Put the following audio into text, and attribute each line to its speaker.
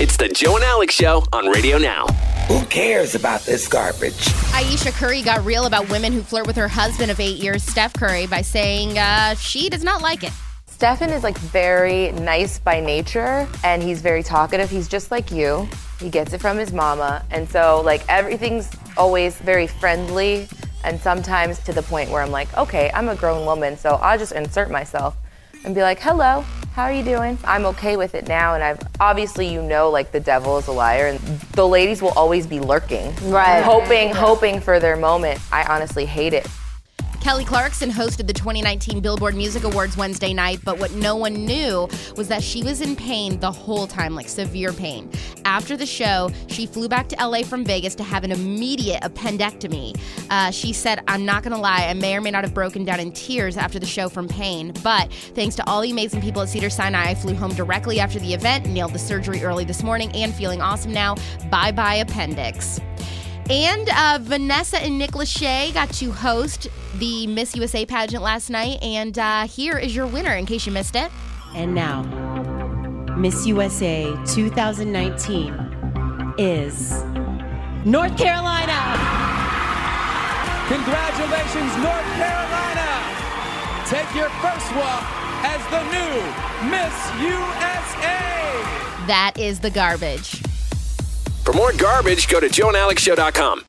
Speaker 1: It's the Joe and Alex Show on Radio Now.
Speaker 2: Who cares about this garbage?
Speaker 3: Ayesha Curry got real about women who flirt with her husband of 8 years, Steph Curry, by saying she does not like it.
Speaker 4: Stephen is very nice by nature, and he's very talkative. He's just like you. He gets it from his mama, and so everything's always very friendly, and sometimes to the point where I'm like, okay, I'm a grown woman, so I'll just insert myself and be like, hello, how are you doing? I'm okay with it now, and obviously the devil is a liar, and the ladies will always be lurking,
Speaker 5: right?
Speaker 4: Hoping for their moment. I honestly hate it.
Speaker 3: Kelly Clarkson hosted the 2019 Billboard Music Awards Wednesday night, but what no one knew was that she was in pain the whole time, severe pain. After the show, she flew back to LA from Vegas to have an immediate appendectomy. She said, I'm not gonna lie, I may or may not have broken down in tears after the show from pain, but thanks to all the amazing people at Cedars-Sinai, I flew home directly after the event, nailed the surgery early this morning, and feeling awesome now. Bye-bye appendix. And Vanessa and Nick Lachey got to host the Miss USA pageant last night, and here is your winner in case you missed it.
Speaker 6: And now, Miss USA 2019 is North Carolina.
Speaker 7: Congratulations, North Carolina. Take your first walk as the new Miss USA.
Speaker 3: That is the garbage.
Speaker 1: For more garbage, go to joeandalexshow.com.